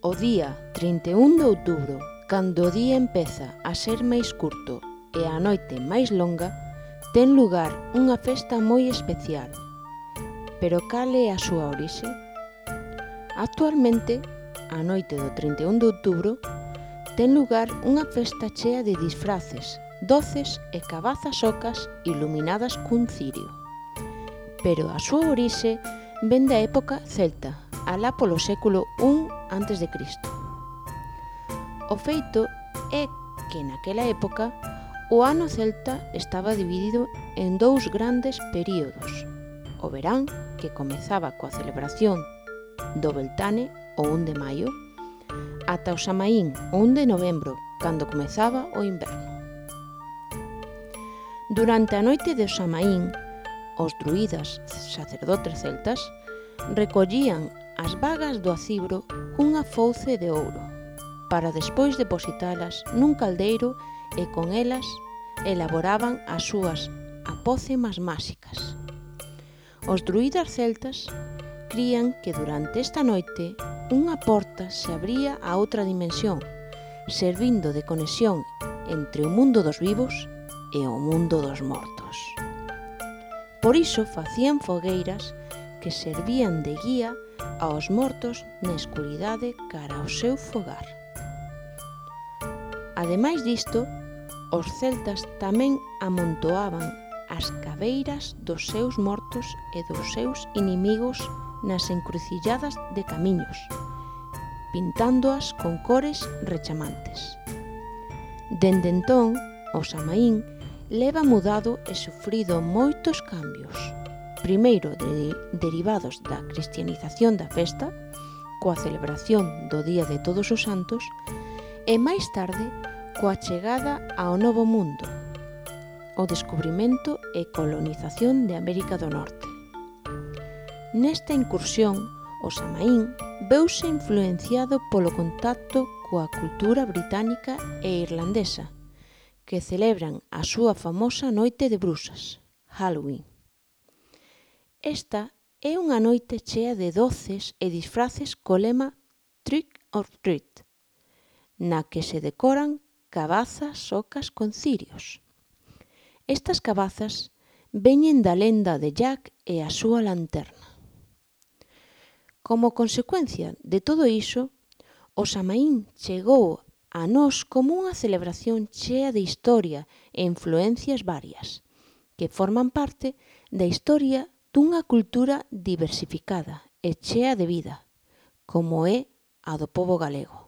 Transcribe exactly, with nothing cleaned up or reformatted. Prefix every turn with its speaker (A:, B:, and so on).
A: O día trinta e un de outubro, cando o día empeza a ser máis curto e a noite máis longa, ten lugar unha festa moi especial. Pero cal é a súa orixe? Actualmente, a noite do trinta e un de outubro, ten lugar unha festa chea de disfraces, doces e cabazas ocas iluminadas cun cirio. Pero a súa orixe ven da época celta, alá polo século un antes de Cristo. O feito é que naquela época o ano celta estaba dividido en dous grandes períodos: o verán, que comezaba coa celebración do Beltane, o un de maio, ata o Samaín, o un de novembro, cando comezaba o inverno. Durante a noite do Samaín, os druidas, sacerdotes celtas, recollían as bagas do acibro cunha fouce de ouro, para despois depositalas nun caldeiro e con elas elaboraban as súas apócemas máxicas. Os druidas celtas crían que durante esta noite unha porta se abría a outra dimensión, servindo de conexión entre o mundo dos vivos e o mundo dos mortos. Por iso facían fogueiras que servían de guía aos mortos na escuridade cara ao seu fogar. Ademais disto, os celtas tamén amontoaban as cabeiras dos seus mortos e dos seus inimigos nas encrucilladas de camiños, pintándoas con cores rechamantes. Dende entón, o Samaín leva mudado e sufrido moitos cambios, primeiro de, derivados da cristianización da festa, coa celebración do Día de Todos os Santos, e máis tarde coa chegada ao Novo Mundo, o descubrimento e colonización de América do Norte. Nesta incursión, o Samaín veuse influenciado polo contacto coa cultura británica e irlandesa, que celebran a súa famosa noite de bruxas, Halloween. Esta é unha noite chea de doces e disfraces co lema Trick or Treat, na que se decoran cabazas ocas con cirios. Estas cabazas veñen da lenda de Jack e a súa lanterna. Como consecuencia de todo iso, o Samaín chegou a nós como unha celebración chea de historia e influencias varias, que forman parte da historia dunha cultura diversificada e chea de vida, como é a do pobo galego.